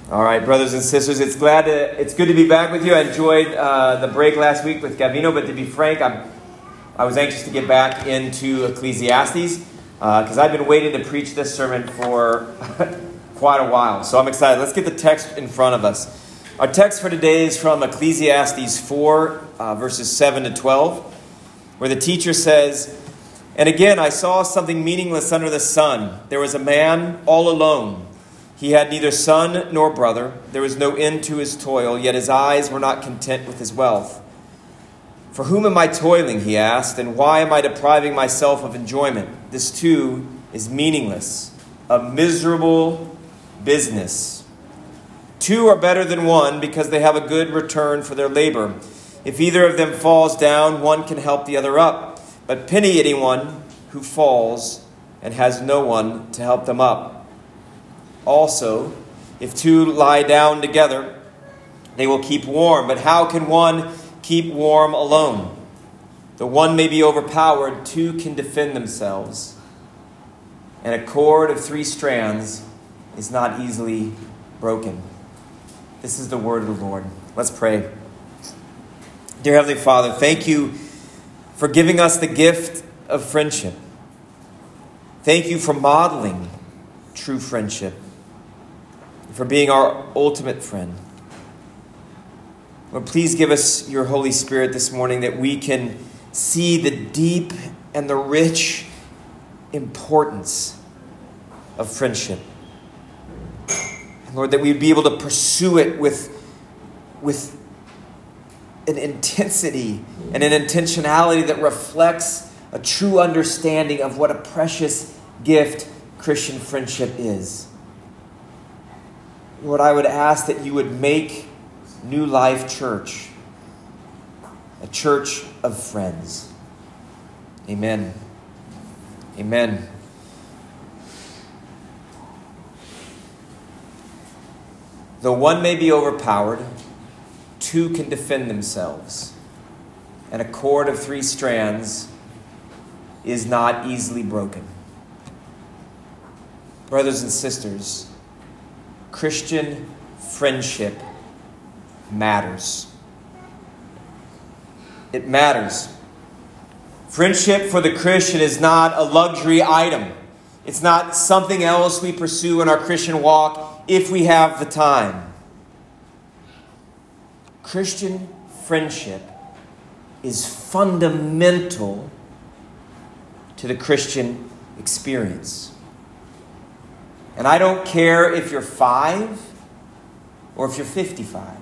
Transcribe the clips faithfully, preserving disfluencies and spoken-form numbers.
All right, brothers and sisters, it's glad to, it's good to be back with you. I enjoyed uh, the break last week with Gavino, but to be frank, I'm, I was anxious to get back into Ecclesiastes because uh, I've been waiting to preach this sermon for quite a while. So I'm excited. Let's get the text in front of us. Our text for today is from Ecclesiastes four, uh, verses seven to twelve, where the teacher says, "And again I saw something meaningless under the sun. There was a man all alone. He had neither son nor brother. There was no end to his toil, yet his eyes were not content with his wealth. For whom am I toiling, he asked, and why am I depriving myself of enjoyment? This too is meaningless, a miserable business. Two are better than one because they have a good return for their labor. If either of them falls down, one can help the other up. But pity anyone who falls and has no one to help them up. Also, if two lie down together, they will keep warm. But how can one keep warm alone? The one may be overpowered, two can defend themselves. And a cord of three strands is not easily broken." This is the word of the Lord. Let's pray. Dear Heavenly Father, thank you for giving us the gift of friendship. Thank you for modeling true friendship, for being our ultimate friend. Lord, please give us your Holy Spirit this morning that we can see the deep and the rich importance of friendship. And Lord, that we'd be able to pursue it with, with an intensity and an intentionality that reflects a true understanding of what a precious gift Christian friendship is. Lord, I would ask that you would make New Life Church a church of friends. Amen. Amen. Though one may be overpowered, two can defend themselves, and a cord of three strands is not easily broken. Brothers and sisters, Christian friendship matters. It matters. Friendship for the Christian is not a luxury item. It's not something else we pursue in our Christian walk if we have the time. Christian friendship is fundamental to the Christian experience. And I don't care if you're five or if you're fifty-five.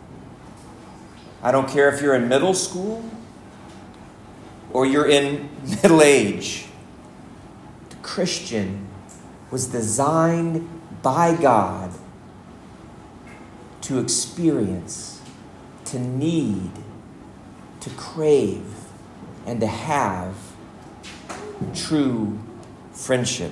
I don't care if you're in middle school or you're in middle age. The Christian was designed by God to experience, to need, to crave, and to have true friendship.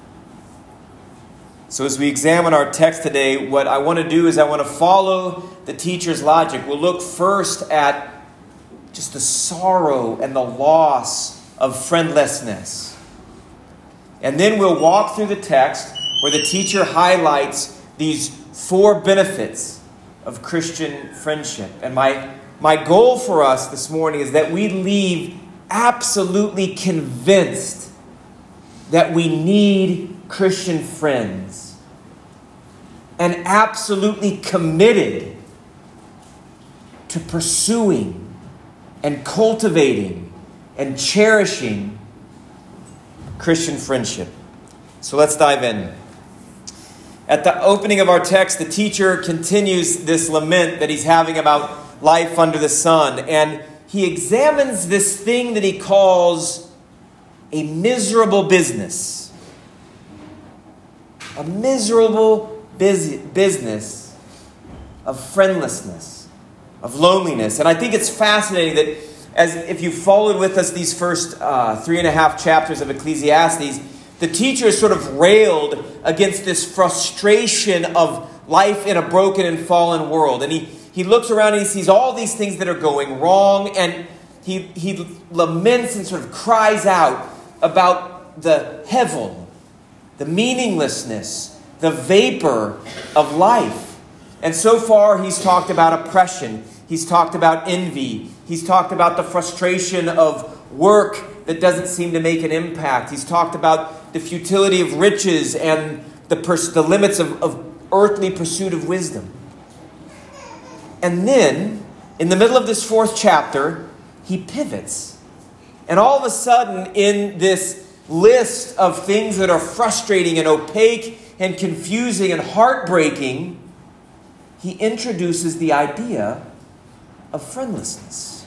So as we examine our text today, what I want to do is I want to follow the teacher's logic. We'll look first at just the sorrow and the loss of friendlessness. And then we'll walk through the text where the teacher highlights these four benefits of Christian friendship. And my, my goal for us this morning is that we leave absolutely convinced that we need Christian friends, and absolutely committed to pursuing and cultivating and cherishing Christian friendship. So let's dive in. At the opening of our text, the teacher continues this lament that he's having about life under the sun, and he examines this thing that he calls a miserable business. A miserable busy business of friendlessness, of loneliness. And I think it's fascinating that as if you followed with us these first uh, three and a half chapters of Ecclesiastes, the teacher has sort of railed against this frustration of life in a broken and fallen world. And he, he looks around and he sees all these things that are going wrong, and he, he laments and sort of cries out about the hevel, the meaninglessness, the vapor of life. And so far, he's talked about oppression. He's talked about envy. He's talked about the frustration of work that doesn't seem to make an impact. He's talked about the futility of riches and the, pers- the limits of, of earthly pursuit of wisdom. And then, in the middle of this fourth chapter, he pivots. And all of a sudden, in this list of things that are frustrating and opaque and confusing and heartbreaking, he introduces the idea of friendlessness.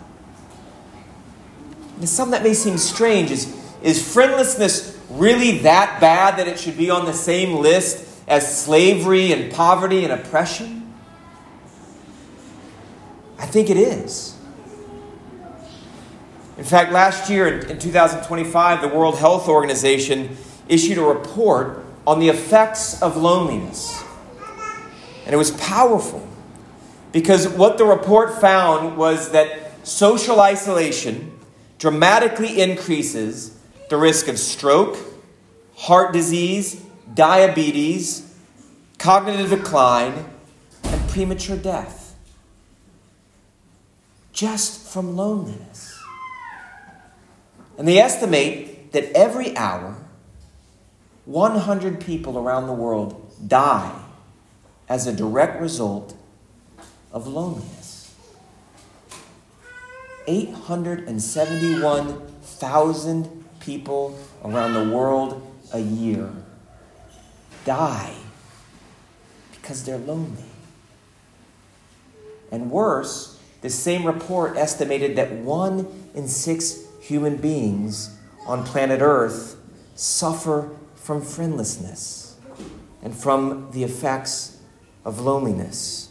Now, something that may seem strange is, is friendlessness really that bad that it should be on the same list as slavery and poverty and oppression? I think it is. In fact, last year in, in two thousand twenty-five, the World Health Organization issued a report on the effects of loneliness. And it was powerful because what the report found was that social isolation dramatically increases the risk of stroke, heart disease, diabetes, cognitive decline, and premature death. Just from loneliness. And they estimate that every hour, one hundred people around the world die as a direct result of loneliness. eight hundred seventy-one thousand people around the world a year die because they're lonely. And worse, the same report estimated that one in six human beings on planet Earth suffer from friendlessness and from the effects of loneliness.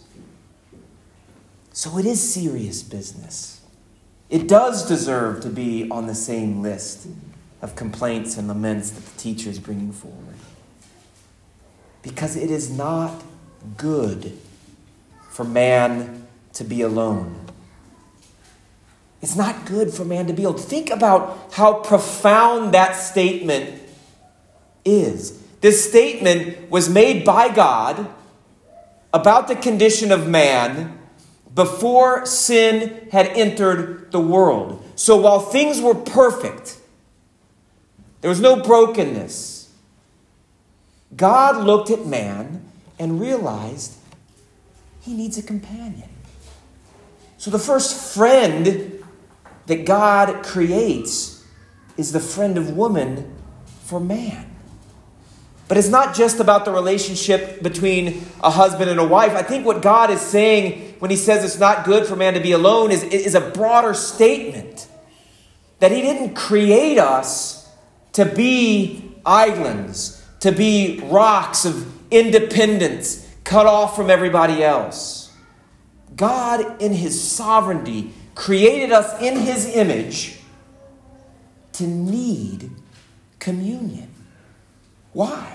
So it is serious business. It does deserve to be on the same list of complaints and laments that the teacher is bringing forward. Because it is not good for man to be alone. It's not good for man to be alone. Think about how profound that statement is. This statement was made by God about the condition of man before sin had entered the world. So while things were perfect, there was no brokenness, God looked at man and realized he needs a companion. So the first friend that God creates is the friend of woman for man. But it's not just about the relationship between a husband and a wife. I think what God is saying when he says it's not good for man to be alone is, is a broader statement. That he didn't create us to be islands, to be rocks of independence, cut off from everybody else. God, in his sovereignty, created us in his image to need communion. Why?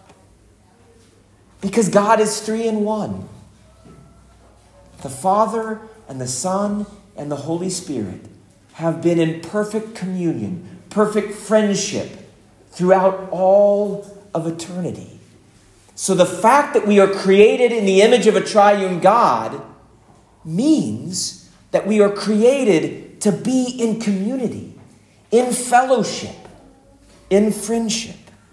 Because God is three in one. The Father and the Son and the Holy Spirit have been in perfect communion, perfect friendship throughout all of eternity. So the fact that we are created in the image of a triune God means that we are created to be in community, in fellowship, in friendship.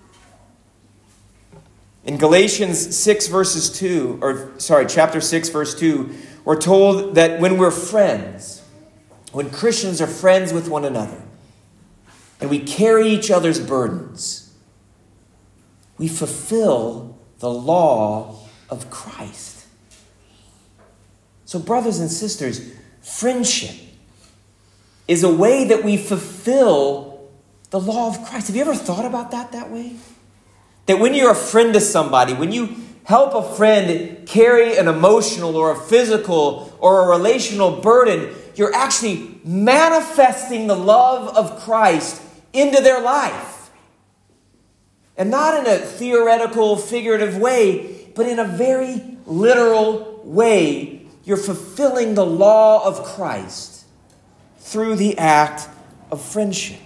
In Galatians six verses two, or sorry, chapter six verse two, we're told that when we're friends, when Christians are friends with one another, and we carry each other's burdens, we fulfill the law of Christ. So brothers and sisters, friendship is a way that we fulfill the law of Christ. Have you ever thought about that that way? That when you're a friend to somebody, when you help a friend carry an emotional or a physical or a relational burden, you're actually manifesting the love of Christ into their life. And not in a theoretical, figurative way, but in a very literal way. You're fulfilling the law of Christ through the act of friendship.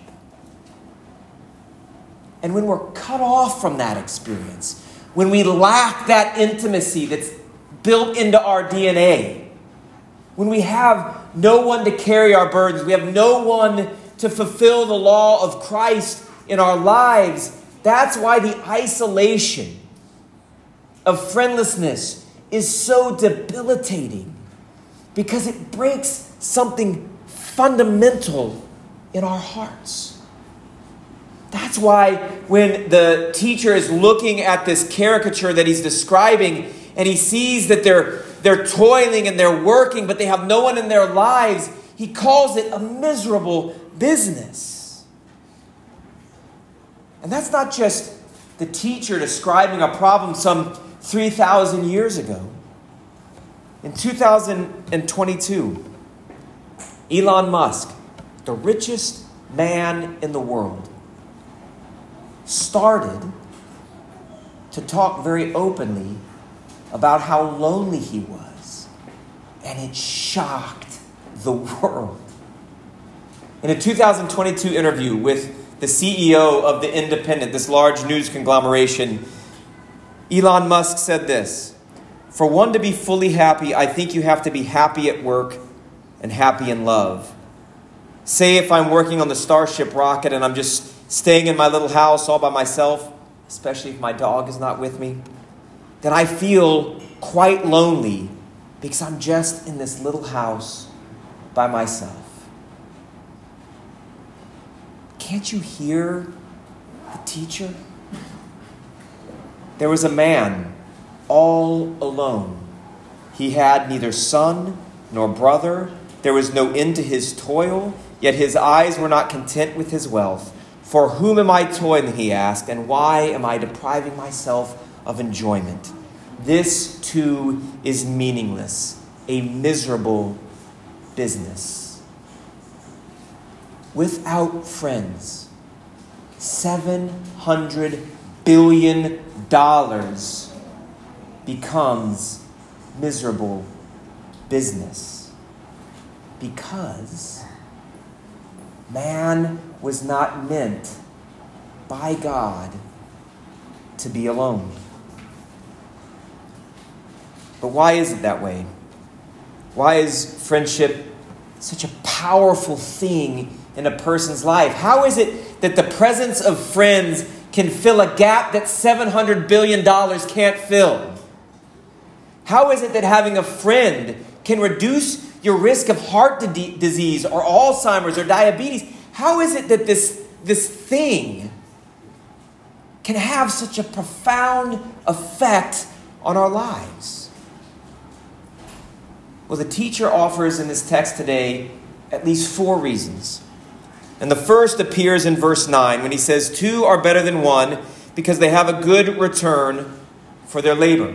And when we're cut off from that experience, when we lack that intimacy that's built into our D N A. When we have no one to carry our burdens, we have no one to fulfill the law of Christ in our lives, that's why the isolation of friendlessness is so debilitating, because it breaks something fundamental in our hearts. That's why when the teacher is looking at this caricature that he's describing, and he sees that they're, they're toiling and they're working, but they have no one in their lives, he calls it a miserable business. And that's not just the teacher describing a problem some three thousand years ago. In two thousand twenty-two, Elon Musk, the richest man in the world, started to talk very openly about how lonely he was. And it shocked the world. In a two thousand twenty-two interview with the C E O of The Independent, this large news conglomeration, Elon Musk said this: "For one to be fully happy, I think you have to be happy at work and happy in love. Say if I'm working on the Starship rocket and I'm just staying in my little house all by myself, especially if my dog is not with me, then I feel quite lonely because I'm just in this little house by myself." Can't you hear the teacher? There was a man all alone. He had neither son nor brother. There was no end to his toil, yet his eyes were not content with his wealth. "For whom am I toiling?" he asked, "and why am I depriving myself of enjoyment?" This too is meaningless, a miserable business. Without friends, seven hundred billion dollars becomes miserable business. Because man was not meant by God to be alone. But why is it that way? Why is friendship such a powerful thing in a person's life? How is it that the presence of friends can fill a gap that seven hundred billion dollars can't fill? How is it that having a friend can reduce your risk of heart d- disease or Alzheimer's or diabetes? How is it that this, this thing can have such a profound effect on our lives? Well, the teacher offers in this text today at least four reasons. And the first appears in verse nine when he says, "Two are better than one because they have a good return for their labor."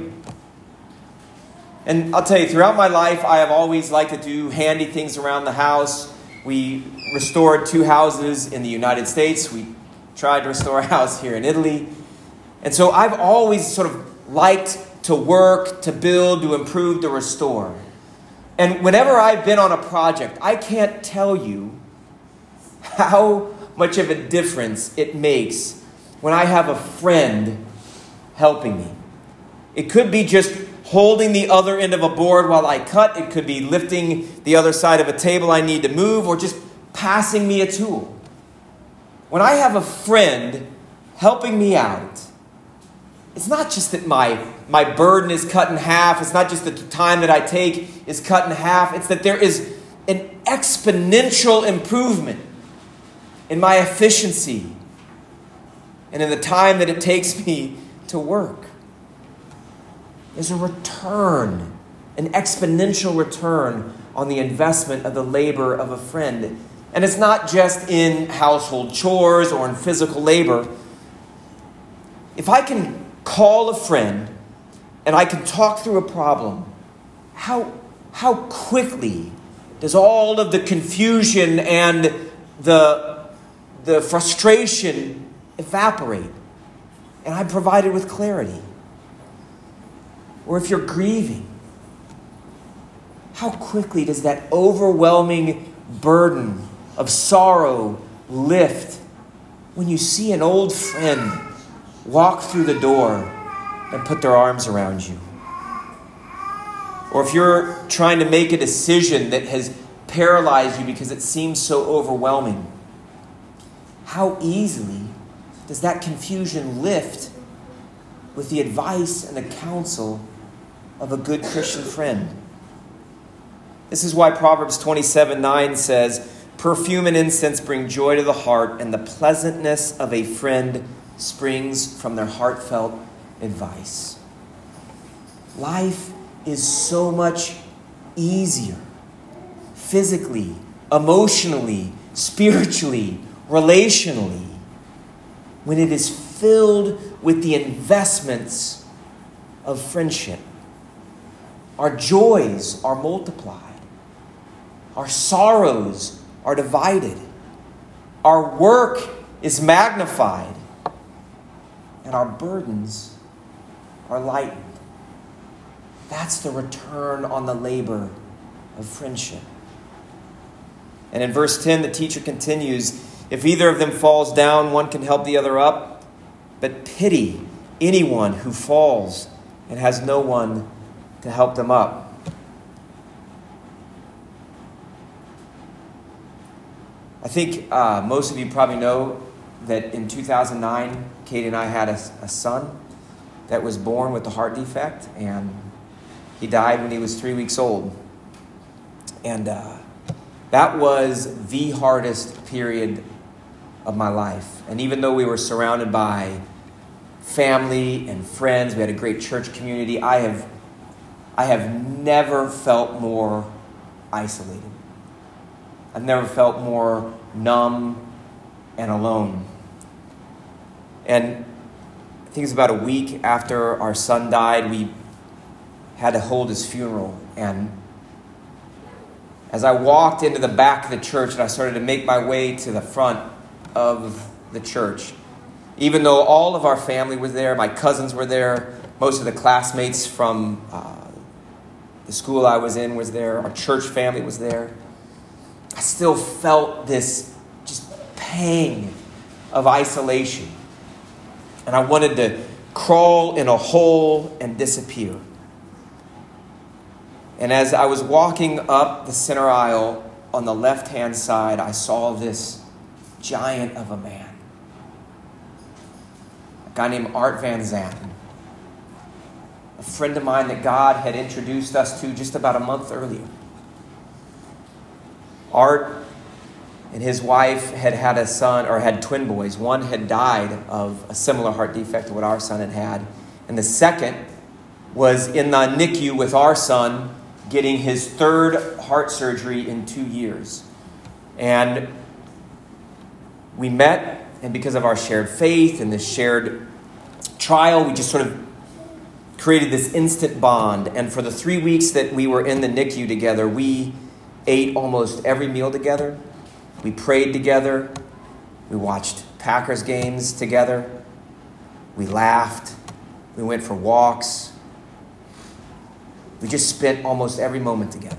And I'll tell you, throughout my life, I have always liked to do handy things around the house. We restored two houses in the United States. We tried to restore a house here in Italy. And so I've always sort of liked to work, to build, to improve, to restore. And whenever I've been on a project, I can't tell you how much of a difference it makes when I have a friend helping me. It could be just holding the other end of a board while I cut. It could be lifting the other side of a table I need to move, or just passing me a tool. When I have a friend helping me out, it's not just that my, my burden is cut in half. It's not just that the time that I take is cut in half. It's that there is an exponential improvement in my efficiency and in the time that it takes me to work. There's a return, an exponential return on the investment of the labor of a friend. And it's not just in household chores or in physical labor. If I can call a friend and I can talk through a problem, how, how quickly does all of the confusion and the, the frustration evaporate? And I'm provided with clarity. Or if you're grieving, how quickly does that overwhelming burden of sorrow lift when you see an old friend walk through the door and put their arms around you? or if you're trying to make a decision that has paralyzed you because it seems so overwhelming, how easily does that confusion lift with the advice and the counsel of a good Christian friend? This is why Proverbs twenty-seven nine says, "Perfume and incense bring joy to the heart, and the pleasantness of a friend springs from their heartfelt advice." Life is so much easier, physically, emotionally, spiritually, relationally, when it is filled with the investments of friendship. Our joys are multiplied. Our sorrows are divided. Our work is magnified. And our burdens are lightened. That's the return on the labor of friendship. And in verse ten, the teacher continues, "If either of them falls down, one can help the other up. But pity anyone who falls and has no one to help them up." I think uh, most of you probably know that in two thousand nine, Katie and I had a, a son that was born with a heart defect, and he died when he was three weeks old. And uh, that was the hardest period of my life. And even though we were surrounded by family and friends, we had a great church community, I have, I have never felt more isolated. I've never felt more numb and alone. And I think it's about a week after our son died, we had to hold his funeral. And as I walked into the back of the church and I started to make my way to the front of the church, even though all of our family was there, my cousins were there, most of the classmates from uh, the school I was in was there, our church family was there, I still felt this just pang of isolation. And I wanted to crawl in a hole and disappear. And as I was walking up the center aisle on the left-hand side, I saw this giant of a man. A guy named Art Van Zanten. A friend of mine that God had introduced us to just about a month earlier. Art and his wife had had a son, or had twin boys. One had died of a similar heart defect to what our son had had. And the second was in the N I C U with our son, getting his third heart surgery in two years. And we met, and because of our shared faith and this shared trial, we just sort of created this instant bond. And for the three weeks that we were in the N I C U together, we ate almost every meal together. We prayed together. We watched Packers games together. We laughed. We went for walks. We just spent almost every moment together.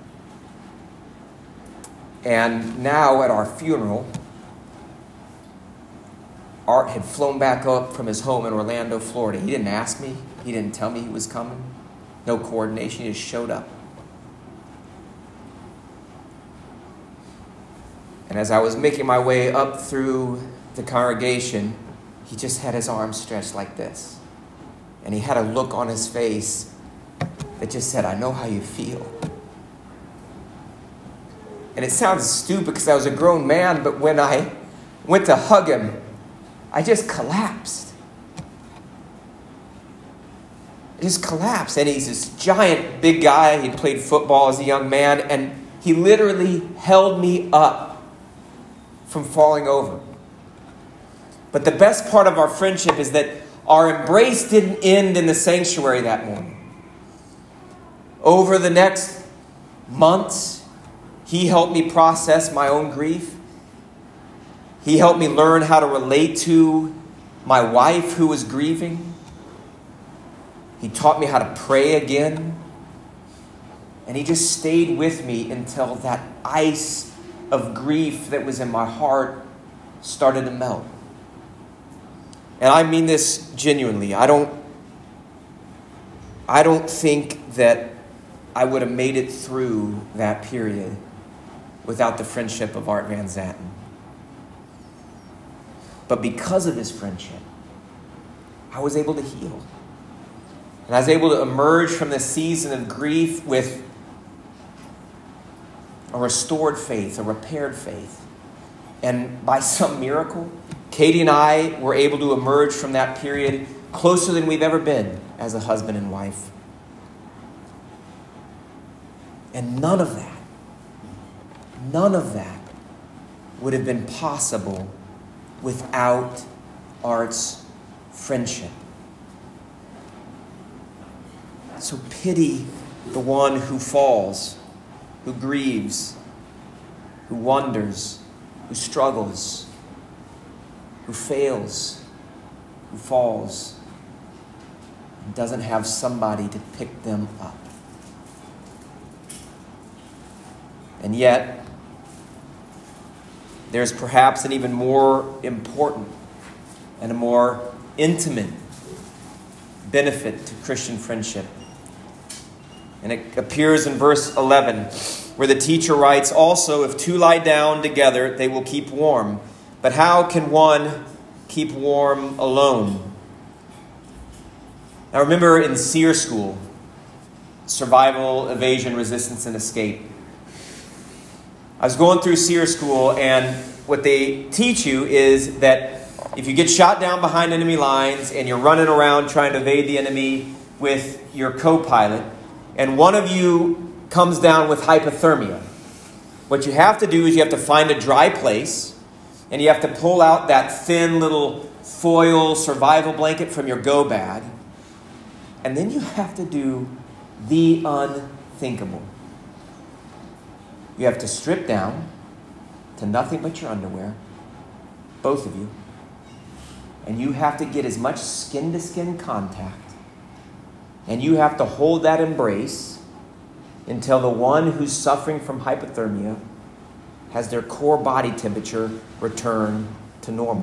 And now at our funeral, Art had flown back up from his home in Orlando, Florida. He didn't ask me. He didn't tell me he was coming. No coordination. He just showed up. And as I was making my way up through the congregation, he just had his arms stretched like this. And he had a look on his face that just said, "I know how you feel." And it sounds stupid because I was a grown man, but when I went to hug him, I just collapsed. I just collapsed. And he's this giant, big guy. He played football as a young man, and he literally held me up from falling over. But the best part of our friendship is that our embrace didn't end in the sanctuary that morning. Over the next months, he helped me process my own grief. He helped me learn how to relate to my wife who was grieving. He taught me how to pray again. And he just stayed with me until that ice of grief that was in my heart started to melt. And I mean this genuinely. I don't, I don't think that I would have made it through that period without the friendship of Art Van Zanten. But because of his friendship, I was able to heal. And I was able to emerge from this season of grief with a restored faith, a repaired faith. And by some miracle, Katie and I were able to emerge from that period closer than we've ever been as a husband and wife. And none of that, none of that would have been possible without Art's friendship. So pity the one who falls, who grieves, who wonders, who struggles, who fails, who falls, and doesn't have somebody to pick them up. And yet, there's perhaps an even more important and a more intimate benefit to Christian friendship. And it appears in verse eleven, where the teacher writes, "Also, if two lie down together, they will keep warm. But how can one keep warm alone?" Now remember in SEER school, survival, evasion, resistance, and escape. I was going through SEER school, and what they teach you is that if you get shot down behind enemy lines and you're running around trying to evade the enemy with your co-pilot, and one of you comes down with hypothermia, what you have to do is you have to find a dry place, and you have to pull out that thin little foil survival blanket from your go bag, and then you have to do the unthinkable. You have to strip down to nothing but your underwear, both of you, and you have to get as much skin-to-skin contact, and you have to hold that embrace until the one who's suffering from hypothermia has their core body temperature return to normal.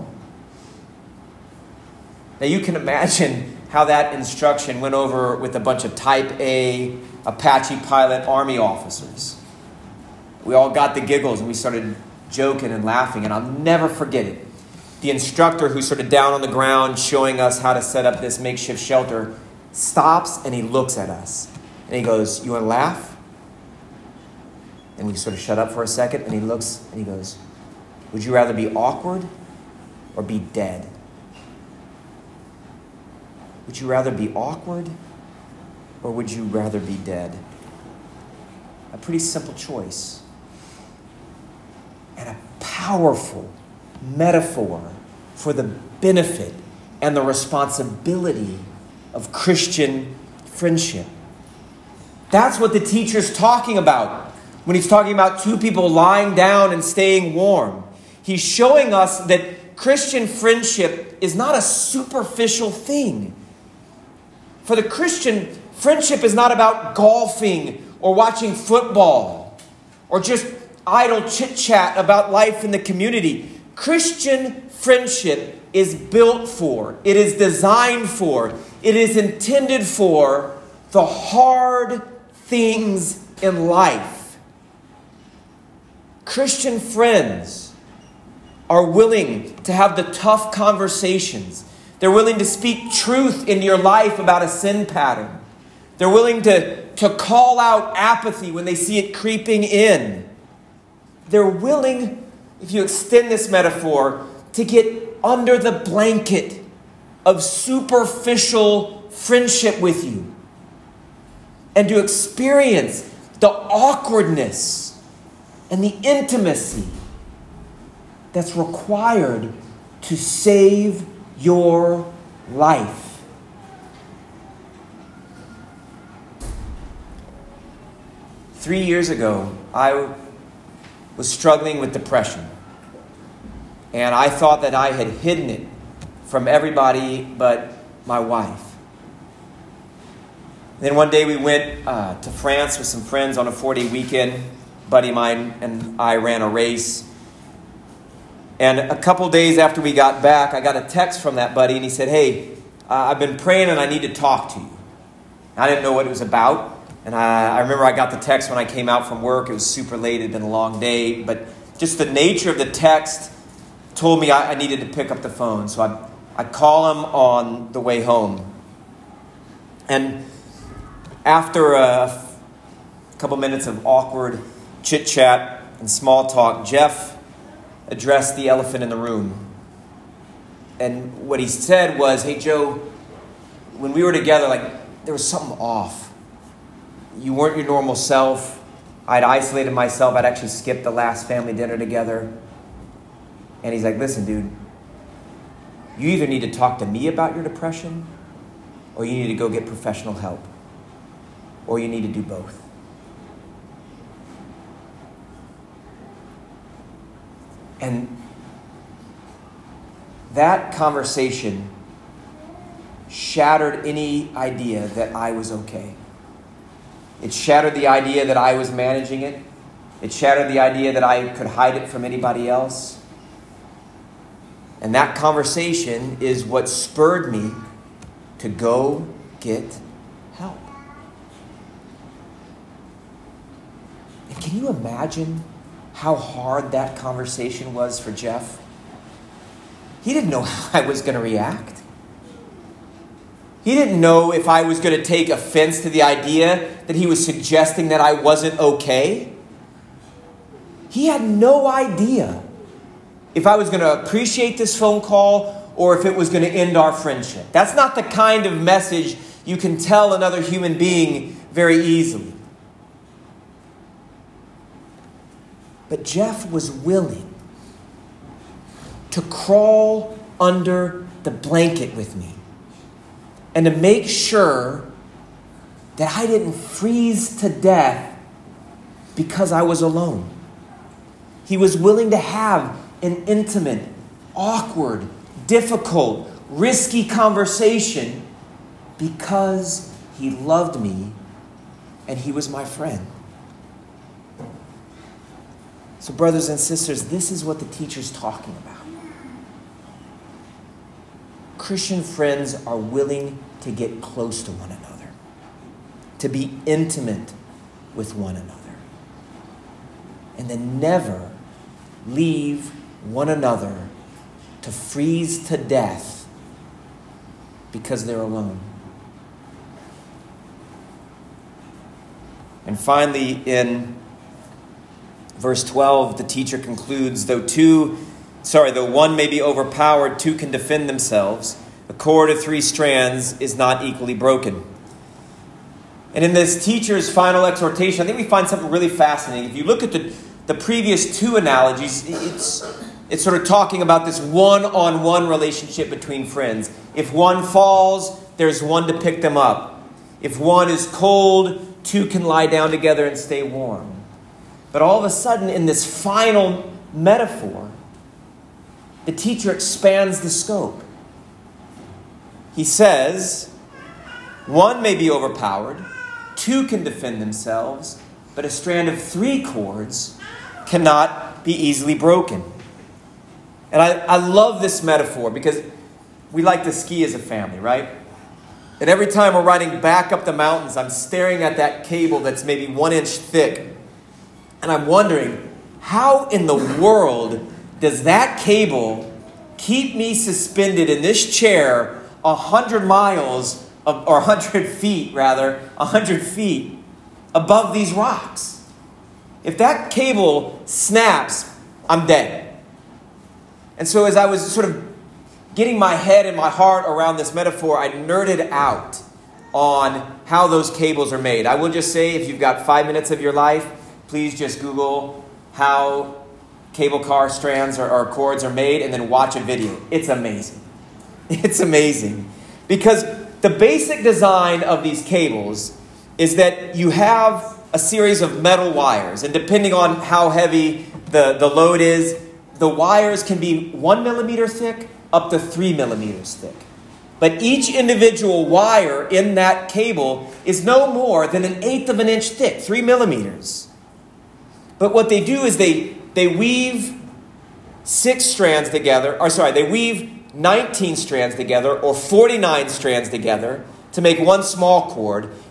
Now you can imagine how that instruction went over with a bunch of Type A Apache pilot Army officers. We all got the giggles and we started joking and laughing, and I'll never forget it. The instructor, who's sort of down on the ground showing us how to set up this makeshift shelter, stops and he looks at us. And he goes, "You want to laugh?" And we sort of shut up for a second, and he looks and he goes, "Would you rather be awkward or be dead?" Would you rather be awkward or would you rather be dead? A pretty simple choice. And a powerful metaphor for the benefit and the responsibility of Christian friendship. That's what the teacher's talking about when he's talking about two people lying down and staying warm. He's showing us that Christian friendship is not a superficial thing. For the Christian, friendship is not about golfing or watching football or just idle chit-chat about life in the community. Christian friendship is built for, it is designed for, it is intended for the hard things in life. Christian friends are willing to have the tough conversations. They're willing to speak truth into your life about a sin pattern. They're willing to, to call out apathy when they see it creeping in. They're willing, if you extend this metaphor, to get under the blanket of superficial friendship with you and to experience the awkwardness and the intimacy that's required to save your life. Three years ago, I was struggling with depression. And I thought that I had hidden it from everybody but my wife. Then one day we went uh, to France with some friends on a four-day weekend. A buddy of mine and I ran a race. And a couple days after we got back, I got a text from that buddy, and he said, "Hey, uh, I've been praying and I need to talk to you." I didn't know what it was about. And I, I remember I got the text when I came out from work. It was super late. It had been a long day. But just the nature of the text told me I, I needed to pick up the phone. So I, I call him on the way home. And after a couple minutes of awkward chit-chat and small talk, Jeff addressed the elephant in the room. And what he said was, hey, Joe, when we were together, like, there was something off. You weren't your normal self. I'd isolated myself. I'd actually skipped the last family dinner together. And he's like, listen, dude, you either need to talk to me about your depression, or you need to go get professional help, or you need to do both. And that conversation shattered any idea that I was okay. It shattered the idea that I was managing it. It shattered the idea that I could hide it from anybody else. And that conversation is what spurred me to go get help. And can you imagine how hard that conversation was for Jeff? He didn't know how I was going to react. He didn't know if I was going to take offense to the idea that he was suggesting that I wasn't okay. He had no idea if I was going to appreciate this phone call or if it was going to end our friendship. That's not the kind of message you can tell another human being very easily. But Jeff was willing to crawl under the blanket with me and to make sure that I didn't freeze to death because I was alone. He was willing to have an intimate, awkward, difficult, risky conversation because he loved me and he was my friend. So brothers and sisters, this is what the teacher's talking about. Christian friends are willing to get close to one another, to be intimate with one another, and then never leave one another to freeze to death because they're alone. And finally, in verse twelve, the teacher concludes, though two, sorry, though one may be overpowered, two can defend themselves. A cord of three strands is not equally broken. And in this teacher's final exhortation, I think we find something really fascinating. If you look at the, the previous two analogies, it's, it's sort of talking about this one-on-one relationship between friends. If one falls, there's one to pick them up. If one is cold, two can lie down together and stay warm. But all of a sudden, in this final metaphor, the teacher expands the scope. He says, one may be overpowered, two can defend themselves, but a strand of three cords cannot be easily broken. And I, I love this metaphor because we like to ski as a family, right? And every time we're riding back up the mountains, I'm staring at that cable that's maybe one inch thick. And I'm wondering, how in the world does that cable keep me suspended in this chair a hundred miles, of, or a hundred feet rather, a hundred feet above these rocks? If that cable snaps, I'm dead. And so as I was sort of getting my head and my heart around this metaphor, I nerded out on how those cables are made. I will just say, if you've got five minutes of your life, please just Google how cable car strands or, or cords are made and then watch a video. It's amazing. It's amazing. Because the basic design of these cables is that you have a series of metal wires. And depending on how heavy the, the load is, the wires can be one millimeter thick up to three millimeters thick. But each individual wire in that cable is no more than an eighth of an inch thick, three millimeters. But what they do is they, they weave six strands together, or sorry, they weave nineteen strands together or forty-nine strands together to make one small cord.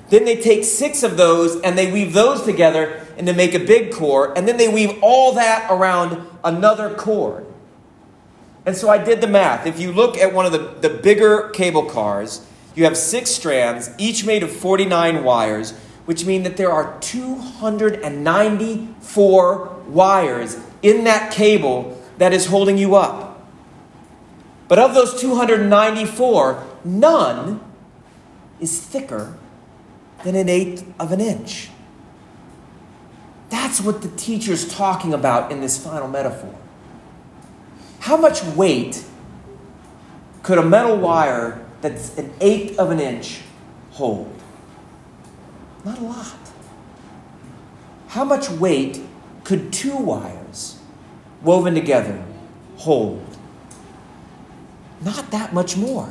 Then they take six of those and they weave those together and to make a big cord. And then they weave all that around another cord. And so I did the math. If you look at one of the, the bigger cable cars, you have six strands, each made of forty-nine wires, which mean that there are two hundred ninety-four wires in that cable that is holding you up. But of those two hundred ninety-four, none is thicker than an eighth of an inch. That's what the teacher's talking about in this final metaphor. How much weight could a metal wire that's an eighth of an inch hold? Not a lot. How much weight could two wires woven together hold? Not that much more.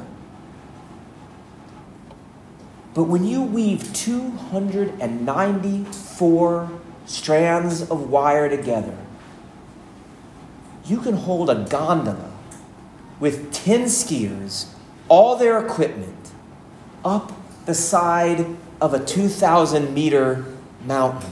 But when you weave two hundred ninety-four strands of wire together, you can hold a gondola with ten skiers, all their equipment, up the side of a two thousand meter mountain.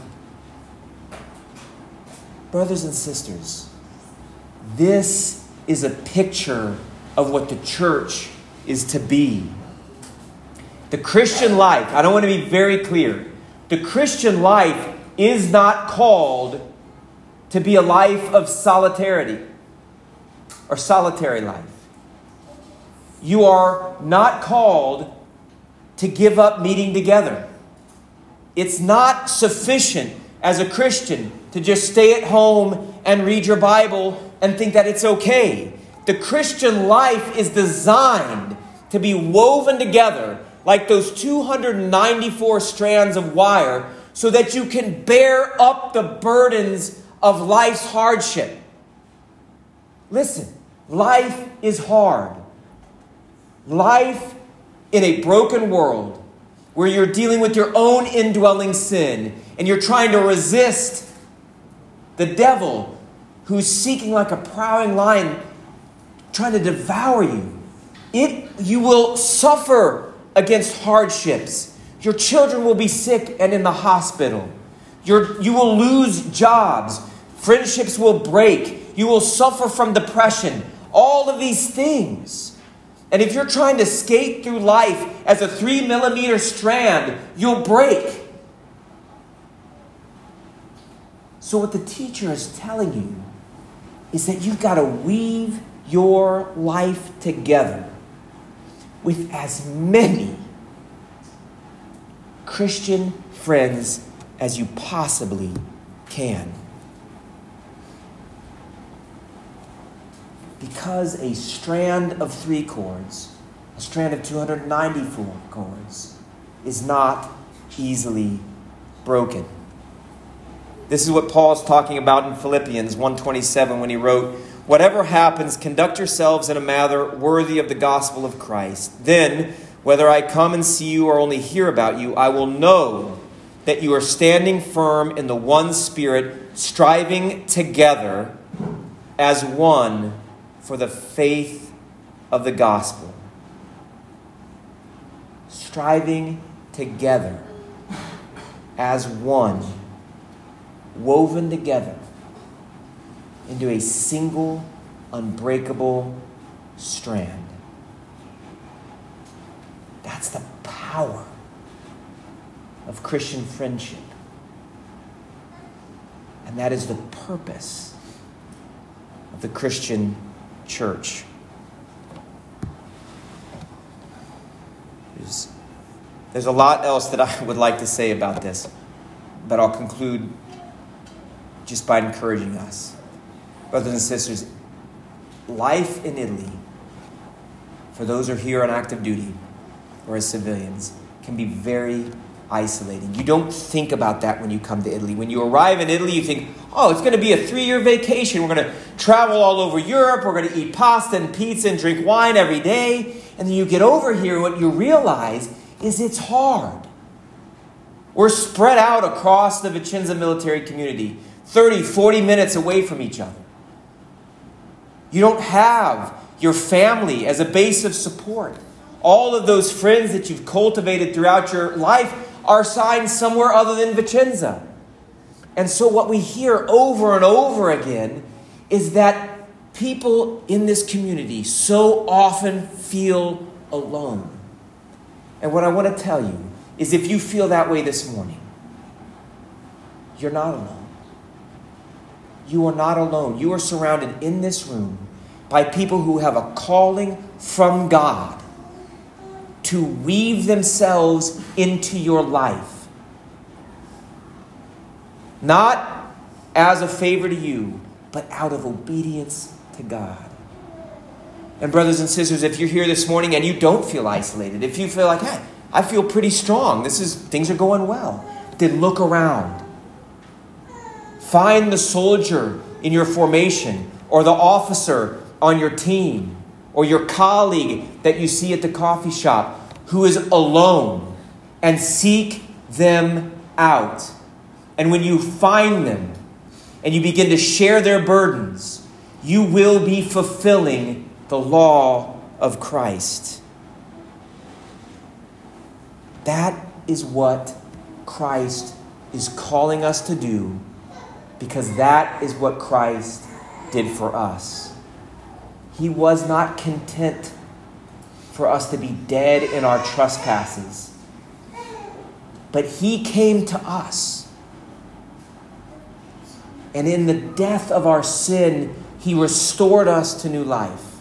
Brothers and sisters, this is a picture of what the church is to be. The Christian life, I don't want to be very clear, the Christian life is not called to be a life of solitarity or solitary life. You are not called to give up meeting together. It's not sufficient as a Christian to just stay at home and read your Bible and think that it's okay. The Christian life is designed to be woven together like those two hundred ninety-four strands of wire so that you can bear up the burdens of life's hardship. Listen, life is hard. Life in a broken world where you're dealing with your own indwelling sin and you're trying to resist the devil who's seeking like a prowling lion trying to devour you. It, you will suffer against hardships. Your children will be sick and in the hospital. Your, you will lose jobs. Friendships will break. You will suffer from depression. All of these things. And if you're trying to skate through life as a three millimeter strand, you'll break. So what the teacher is telling you is that you've got to weave your life together with as many Christian friends as you possibly can. Because a strand of three cords, a strand of two hundred ninety-four cords, is not easily broken. This is what Paul is talking about in Philippians one twenty-seven when he wrote, "Whatever happens, conduct yourselves in a manner worthy of the gospel of Christ. Then, whether I come and see you or only hear about you, I will know that you are standing firm in the one Spirit, striving together as one for the faith of the gospel." Striving together as one, woven together into a single, unbreakable strand. That's the power of Christian friendship. And that is the purpose of the Christian church. There's, there's a lot else that I would like to say about this, but I'll conclude just by encouraging us. Brothers and sisters, life in Italy, for those who are here on active duty or as civilians, can be very isolating. You don't think about that when you come to Italy. When you arrive in Italy, you think, oh, it's going to be a three-year vacation. We're going to travel all over Europe. We're going to eat pasta and pizza and drink wine every day. And then you get over here, what you realize is it's hard. We're spread out across the Vicenza military community, thirty, forty minutes away from each other. You don't have your family as a base of support. All of those friends that you've cultivated throughout your life our sign somewhere other than Vicenza. And so what we hear over and over again is that people in this community so often feel alone. And what I want to tell you is, if you feel that way this morning, you're not alone. You are not alone. You are surrounded in this room by people who have a calling from God to weave themselves into your life. Not as a favor to you, but out of obedience to God. And brothers and sisters, if you're here this morning and you don't feel isolated, if you feel like, hey, I feel pretty strong, this is things are going well, then look around. Find the soldier in your formation, or the officer on your team, or your colleague that you see at the coffee shop who is alone, and seek them out. And when you find them and you begin to share their burdens, you will be fulfilling the law of Christ. That is what Christ is calling us to do, because that is what Christ did for us. He was not content for us to be dead in our trespasses, but he came to us. And in the death of our sin, he restored us to new life.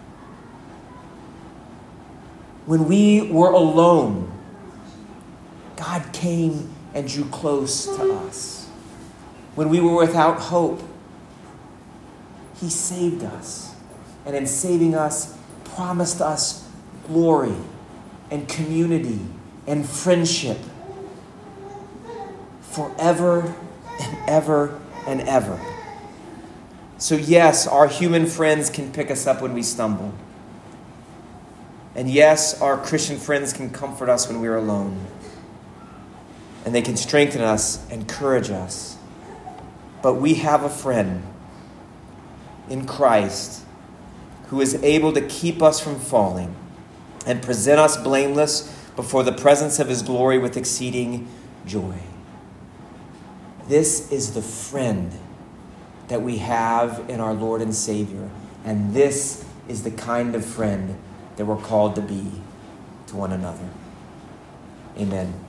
When we were alone, God came and drew close to us. When we were without hope, he saved us. And in saving us, promised us glory and community and friendship forever and ever and ever. So yes, our human friends can pick us up when we stumble. And yes, our Christian friends can comfort us when we're alone. And they can strengthen us, encourage us. But we have a friend in Christ who is able to keep us from falling and present us blameless before the presence of his glory with exceeding joy. This is the friend that we have in our Lord and Savior. And this is the kind of friend that we're called to be to one another. Amen.